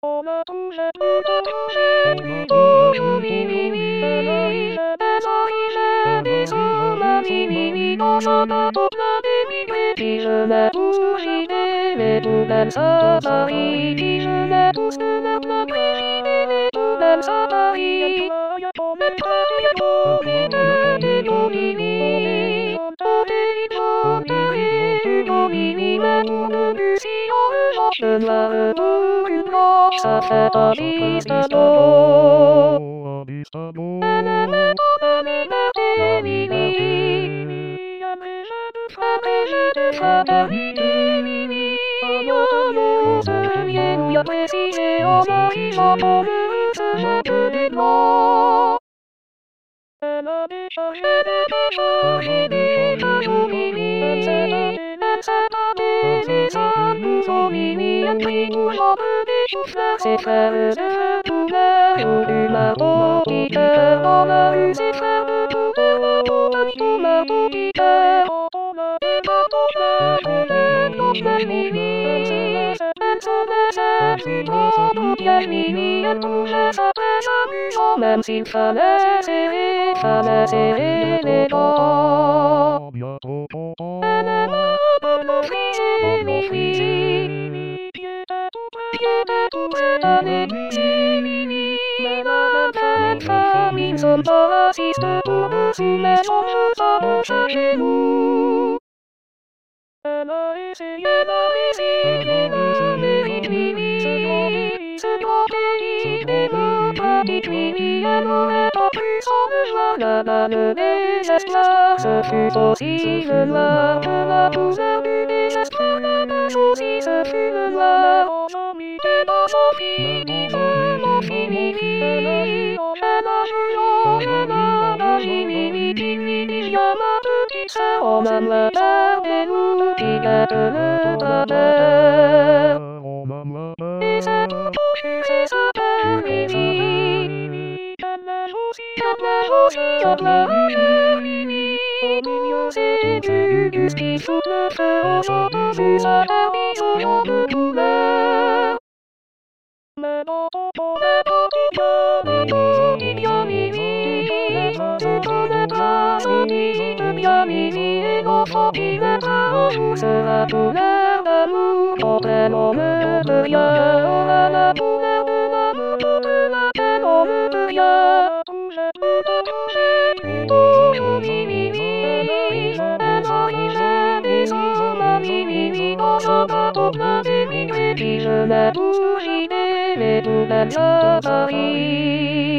On ne touche plus de toucher, plus de mimi, des hommes, mimi, dans un bateau plein d'émigrés, qui je n'ai tous touché, les poubelles à Paris, qui je n'ai tous de leur plein frigide, les poubelles à Paris, je dois retourner une branche, ça fait un bistado. Elle a déchargé, ses frères de douleur, du marteau qui cœur, on a eu ses frères de douleur, du marteau qui cœur, on a eu marteau plein, elle s'en laissait plus grand, au piège mimi, elle touchait sa presse amusant, même s'il fallait serrer les dents. Elle est là, bonne frisée, mes frisées, tout près d'un épuisé, mais la même famille, sommes pas racistes, tout dessus, mais on se chez nous. Elle a essayé d'améliorer le mérite, ce grand pays, mais le pratique, elle aurait pas pu s'en joie, la balle des esclaves, ce fut aussi le noir, que la douleur du désespoir, la base aussi, ce fut le noir, et dans sa fille, mon fini, elle a ma petite sœur, on aime le père des loups qui guette le bonheur. Et c'est tout c'est sa père, Mimi. Elle neige aussi, elle pleure, Mimi. Au milieu, c'est du qui fout le feu aux gens de sa dernière souriant de douleur. Mais dans ton pauvre petit cœur, bien Mimi, tout connaît pas, de bien Mimi, et l'enfant qui naîtra un jour sera douleur d'amour, quand elle en ne peut rien, la douleur de l'amour, toute la peine en ne peut rien, touche plus de toucher, Mimi, elle arrive des hommes, Mimi, dans un bateau plein d'émigrés, qui je n'ai tous touché, les poubelles à Paris.